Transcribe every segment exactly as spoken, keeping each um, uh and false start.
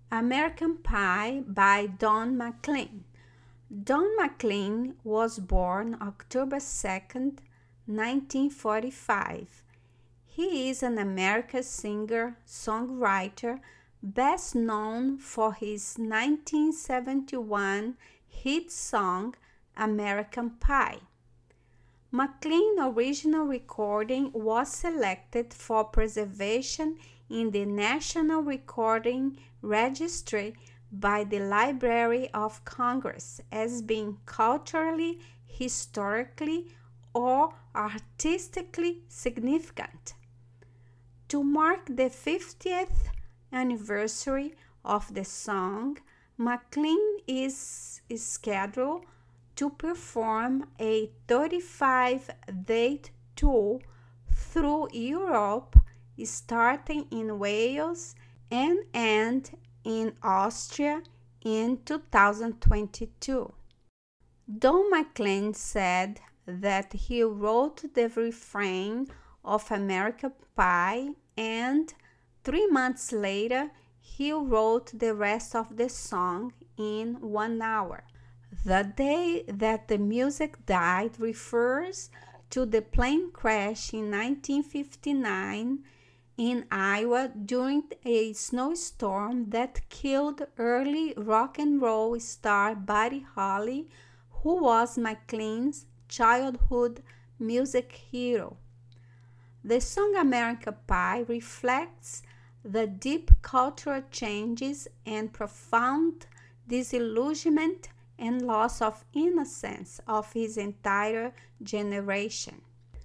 American Pie by Don McLean. Don McLean was born October second, nineteen forty-five. He is an American singer, songwriter, best known for his nineteen seventy-one hit song American Pie. McLean's original recording was selected for preservation in the National Recording Registry by the Library of Congress as being culturally, historically, or artistically significant. To mark the fiftieth anniversary of the song, McLean is scheduled to perform a thirty-five day tour through Europe, starting in Wales and end in Austria in two thousand twenty-two. Don McLean said that he wrote the refrain of American Pie and three months later he wrote the rest of the song in one hour. The day that the music died refers to the plane crash in nineteen fifty-nine in Iowa during a snowstorm that killed early rock and roll star Buddy Holly, who was McLean's childhood music hero. The song American Pie reflects the deep cultural changes and profound disillusionment and loss of innocence of his entire generation.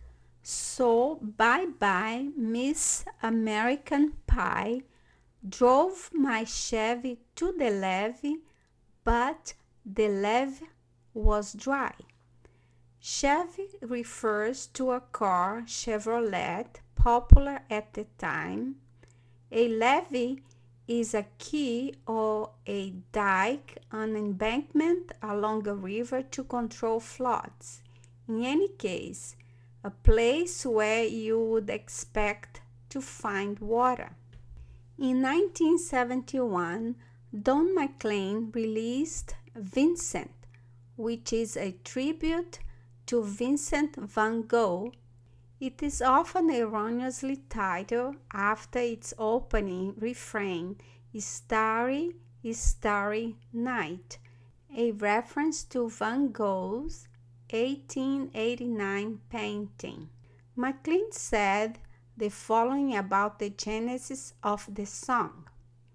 So, Bye Bye Miss American Pie drove my Chevy to the levee, but the levee was dry. Chevy refers to a car Chevrolet popular at the time. A levee is a quay or a dike, an embankment along a river to control floods. In any case, a place where you would expect to find water. In nineteen seventy-one, Don McLean released Vincent, which is a tribute to Vincent van Gogh. It is often erroneously titled after its opening refrain, Starry, Starry Night, a reference to Van Gogh's eighteen eighty-nine painting. McLean said the following about the genesis of the song.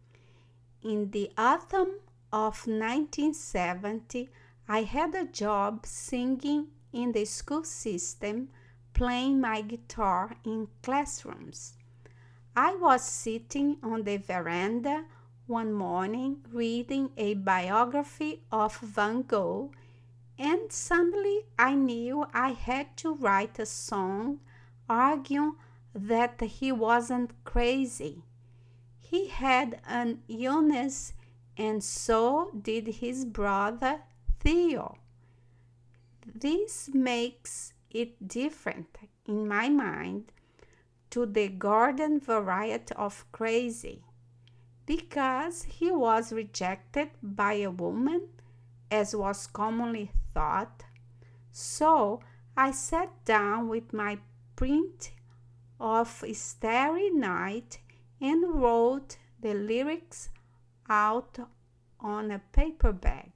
In the autumn of nineteen seventy, I had a job singing in the school system, playing my guitar in classrooms. I was sitting on the veranda one morning reading a biography of Van Gogh, and suddenly I knew I had to write a song arguing that he wasn't crazy. He had an illness, and so did his brother Theo. This makes it different, in my mind, to the garden variety of crazy, because he was rejected by a woman, as was commonly thought. So I sat down with my print of Starry Night and wrote the lyrics out on a paper bag.